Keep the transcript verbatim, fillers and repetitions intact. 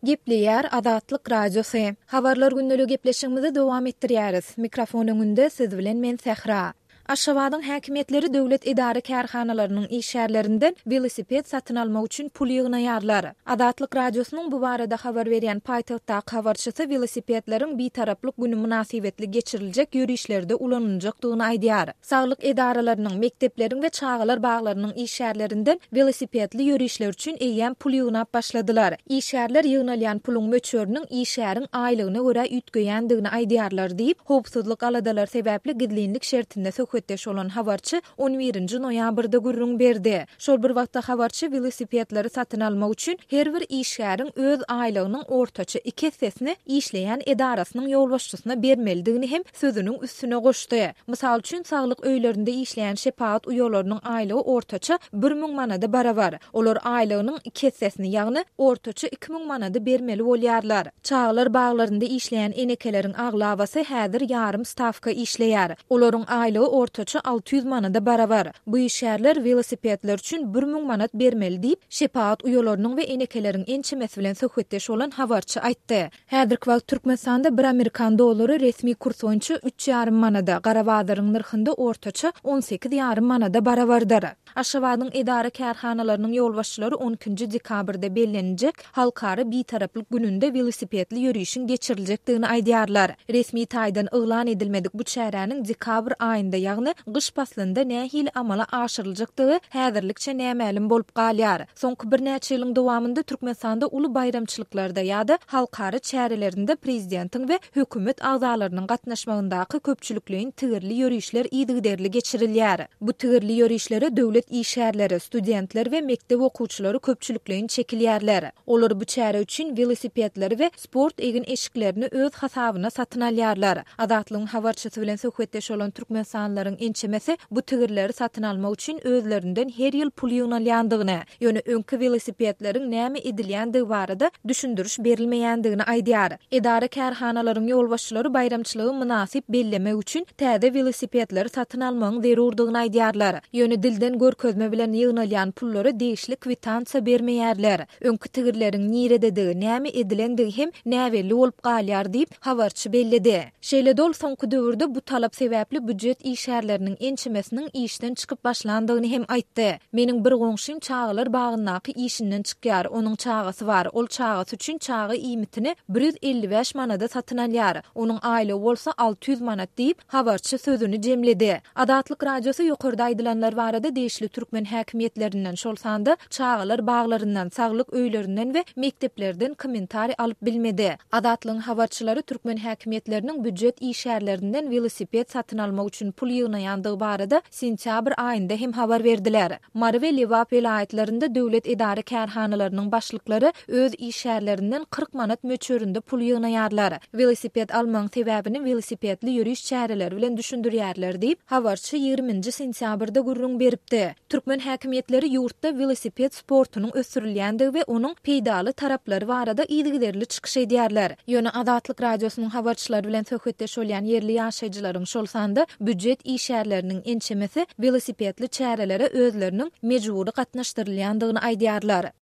Gepleýär Azatlyk Radiosu. Habarlar gündälik gepleşigimizi dowam etdirýäris. Mikrofon öňünde siz bilen men Sehra. Aşgabatyň häkimetleri döwlet idare kärhanalarynyň işgärlerinden velosiped satyn almak üçin pul ýygnaýarlar. Azatlyk Radiosynyň bu barada habar berýän paýtagtda habarçysy velosipedleriň bir taraplyk güni münasibetli geçiriljek ýürüşlerde ulanyljakdygyny aýdýar. Saglyk edaralarynyň, mektepleriň we çağalar baglarynyň işgärlerinden velosipedli ýürüşler üçin eýýän pul ýygnap başladylar. İşgärler ýygnalýan puluň möçörüniň işgäriň aýlygyna görä üýtgeýändigini aýdýarlar diýip, howpsuzlyk aladalar sebäpli gidlinlik şertinde söhbetdeş olan habarçy on birinji noýabrda gürrüň berdi. Şol bir wagtda habarçy velosipedleri satyn almak üçin her bir işgäriň öz aýlygynyň ortaça iki hissesini işleýän edarasynyň ýolbaşçysyna bermelidigini hem sözüniň üstüne goşdy. Mysal üçin saglyk öýlerinde işleýän şepaat uýalarynyň aýlygy ortaça bir miň manada barabar. Olar aýlygynyň iki hissesini, ýagny ortaça iki miň manada bermeli bolýarlar. Çağlar baglarynda işleýän enekelerin aglabasy häzir ýarym stavka işleýär. Olaryň aýlygy ortaça alty ýüz manada barabar. Bu işgärler velosipedler üçin bir miň manat bermeli diýip şepaat uýalarynyň we enekelerin ençemesi bilen söhbetdeş olan habarçy aýtdy. Häzirki wagt Türkmenistanda bir Amerikan dollary resmi kurs boýunça üç ýarym manada, Garabadyryň nyrkynda ortaça on sekiz ýarym manada barabardyr. Aşgabatyň edara kärhanalarynyň ýolbaşçylary on ikinji dekabrda bellenjek halkary bir taraplyk gününde velosipedli ýürüşiň geçiriljekdigini aýdýarlar. Resmi taýdan yglan edilmedik bu çäräniň dekabr aýynda, ýagny gyş paslynda nähili amala aşyryljakdygy häzirlikçe nämälim bolup galýar. Soňky bir näçe ýylyň dowamında Türkmenistanda uly bayramçylyklarda ýa-da halkary çärelerinde prezidentiň we hökümet agzalarynyň gatnaşmagyndaky köpçülikliň tigirli ýürüşler ýygyderli geçirilýär. Bu tigirli ýürüşlere döwlet işgärleri, studentler we mektep okuwçylary köpçülikliň çekilýärler. Olar bu çäre üçin velosipedleri we sport egen eşiklerini öz hasabyna satyn alýarlar. Azatlygyň habarçysy bilen söhbetdeş olan Türkmenistanlaryň ençemesi bu tigirleri satyn almak üçin özlerinden her ýyl pul ýygnalýandygyny, ýöne öňkü velosipedleriň näme edilýändigi barada düşündürüş berilmeýändigini aýdýar. Edara kärhanalaryň ýolbaşçylary bayramçylygy münasip bellemek üçin täze velosipedleri satyn almagyň zerurdygyny aýdýarlar. Ýöne dilden görkezme bilen ýygnalýan pullary değişlik kwitansiýa bermeýärler. Öňkü tigirleriň nirededigi, näme edilendigi hem näweli bolup galýar diýip habarçy belledi. Şeýle dol soňky döwürde bu talap sebäpli büdjet işgärleriniň ençemesiniň işden çykyp başlandygyny hem aýtdy. Meniň bir goňşym çağlar bagyndaky işinden çykýar. Onuň çagasy bar. Ol çagasy üçin çagy iýmitini bir ýüz elli beş manada satyn alýar. Onuň aýlygy bolsa alty ýüz manat diýip habarçy sözüni jemledi. Azatlyk Radiosy ýokarda aýdylanlar barada değişli türkmen häkimetlerinden şol sanda çağlar baglaryndan, saglyk öýlerinden we mekteplerden kommentari alyp bilmedi. Azatlygyň habarçylary türkmen häkimetlerining büdjet işgärlerinden velosiped satyn almak üçin pul ýygnaýandygy barada sentyabr aýynda hem habar berdiler. Mary we Lewap vilayetlerinde döwlet idare kärhanalarynyň başlyklary öz işgärlerinden kırk manat möçöründe pul ýygnaýarlar. Velosiped almagyň sebäbini velosipedli ýürüş çäreleri bilen düşündirýärler diýip habarçy ýygrüminji sentýabrda gurrun beripdi. Türkmen häkimetleri ýurtda velosiped sportunyň ösürilýändigi we onuň peýdaly taraplary barada ýygyderli çykyş edýärler. Ýöne Azatlyk Radiosynyň habarçylary bilen söhbetdeş bolýan yerli ýaşaýjylaryň şol sanda büdjet işgärleriniň ençemesi velosipedli çärelere özleriniň mejburi gatnaşdyrylýandygyny aýdýarlar.